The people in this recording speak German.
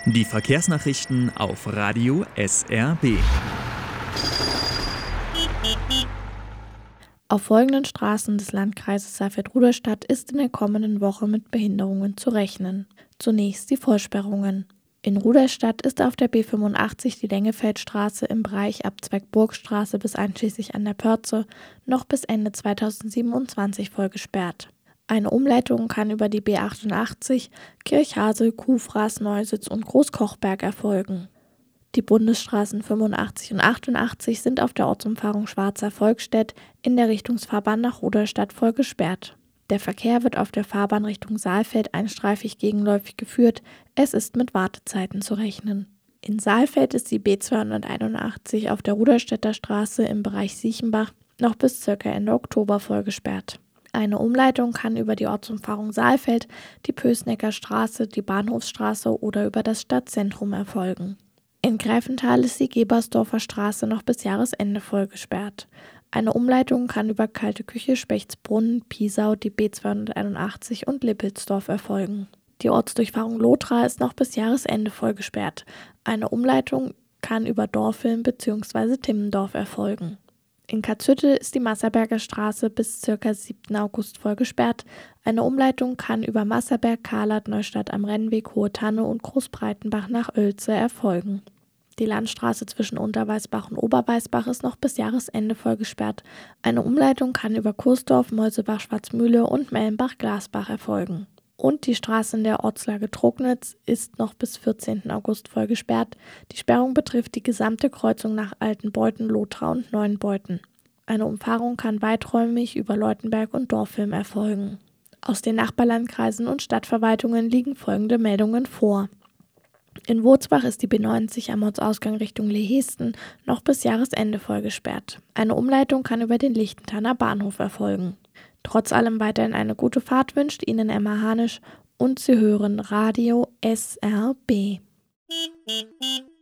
Die Verkehrsnachrichten auf Radio SRB. Auf folgenden Straßen des Landkreises Saalfeld-Rudolstadt ist in der kommenden Woche mit Behinderungen zu rechnen. Zunächst die Vollsperrungen. In Rudolstadt ist auf der B85 die Lengefeldstraße im Bereich ab Zweigburgstraße bis einschließlich an der Pörze noch bis Ende 2027 voll gesperrt. Eine Umleitung kann über die B88 Kirchhasel, Kufraß, Neusitz und Großkochberg erfolgen. Die Bundesstraßen 85 und 88 sind auf der Ortsumfahrung Schwarzer Volkstedt in der Richtungsfahrbahn nach Rudolstadt voll gesperrt. Der Verkehr wird auf der Fahrbahn Richtung Saalfeld einstreifig gegenläufig geführt. Es ist mit Wartezeiten zu rechnen. In Saalfeld ist die B281 auf der Rudolstädter Straße im Bereich Siechenbach noch bis ca. Ende Oktober voll gesperrt. Eine Umleitung kann über die Ortsumfahrung Saalfeld, die Pößnecker Straße, die Bahnhofsstraße oder über das Stadtzentrum erfolgen. In Greifenthal ist die Gebersdorfer Straße noch bis Jahresende voll gesperrt. Eine Umleitung kann über Kalte Küche, Spechtsbrunn, Piesau, die B281 und Lippelsdorf erfolgen. Die Ortsdurchfahrung Lothra ist noch bis Jahresende voll gesperrt. Eine Umleitung kann über Dorfilm bzw. Timmendorf erfolgen. In Katzhütte ist die Masserberger Straße bis ca. 7. August voll gesperrt. Eine Umleitung kann über Masserberg, Karlat, Neustadt am Rennweg, Hohe Tanne und Großbreitenbach nach Oelze erfolgen. Die Landstraße zwischen Unterweißbach und Oberweißbach ist noch bis Jahresende voll gesperrt. Eine Umleitung kann über Kursdorf, Meusebach, Schwarzmühle und Mellenbach-Glasbach erfolgen. Und die Straße in der Ortslage Trognitz ist noch bis 14. August voll gesperrt. Die Sperrung betrifft die gesamte Kreuzung nach Altenbeuthen, Lothra und Neuenbeuthen. Eine Umfahrung kann weiträumig über Leutenberg und Dorfilm erfolgen. Aus den Nachbarlandkreisen und Stadtverwaltungen liegen folgende Meldungen vor. In Wurzbach ist die B90 am Ortsausgang Richtung Lehesten noch bis Jahresende voll gesperrt. Eine Umleitung kann über den Lichtenthaner Bahnhof erfolgen. Trotz allem weiterhin eine gute Fahrt wünscht Ihnen Emma Hanisch und Sie hören Radio SRB.